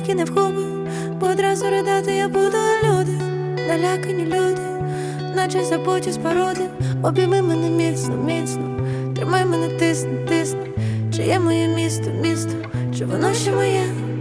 які не вгуби, бо одразу ридати я буду. Люди, налякані люди, наче забуті споруди. Обійми мене міцно, міцно, тримай мене, тисни, тисни. Чи є моє місто, місто, чи воно ще моє?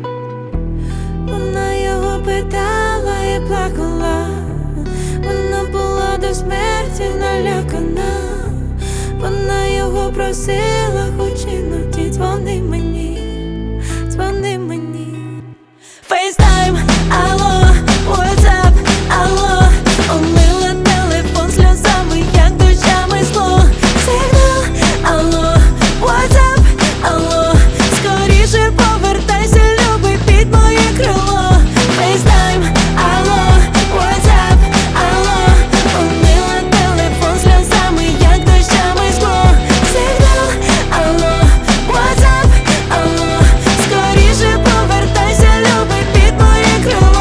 Вона його питала і плакала, вона була до смерті налякана. Вона його просила, хоч іноді дзвони мені, дзвони мені. FaceTime, алло, WhatsApp, алло, омила телефон сльозами, як дощами скло. Сигнал, алло, WhatsApp, алло, скоріше повертайся, любий, під моє крило. FaceTime, алло, WhatsApp, алло, омила телефон сльозами, як дощами скло. Сигнал, алло, WhatsApp, алло, скоріше повертайся, любий, під моє крило.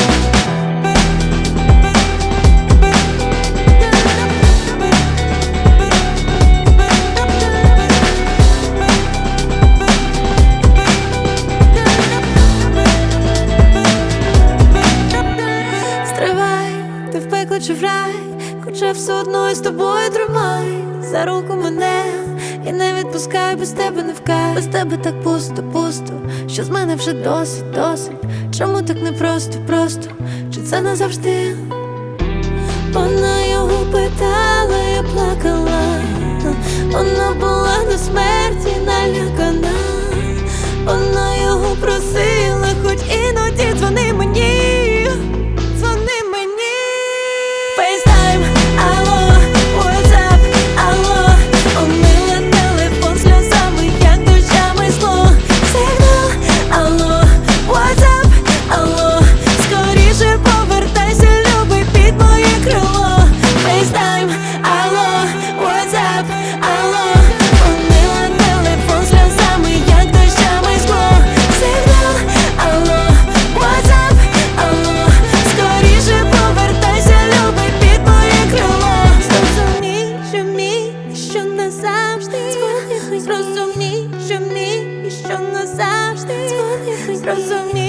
Стривай, ти в пекло чи в рай, хоча все одно з тобою тримай за руку мене і не відпускай, без тебе не вкай. Без тебе так пусто, пусто, що з мене вже досить, досить. Чому так непросто, просто, чи це назавжди? Вона його питала, я плакала, вона була до смерті налякана. Вона його просила, хоч іноді дзвони мені, дзвони мені. FaceTime, алло, WhatsApp, алло, омила телефон сльозами, як дощами скло. Сигнал, алло, WhatsApp, алло, скоріше повертайся, любий, під моє крило. FaceTime, алло, WhatsApp, алло, омила телефон сльозами, як дощами скло. Сигнал, алло, WhatsApp, алло, скоріше повертайся, любий, під моє крило. Зрозумій, що мій, і що назавжди. Зрозумій, що мій, і що назавжди. Зрозумій,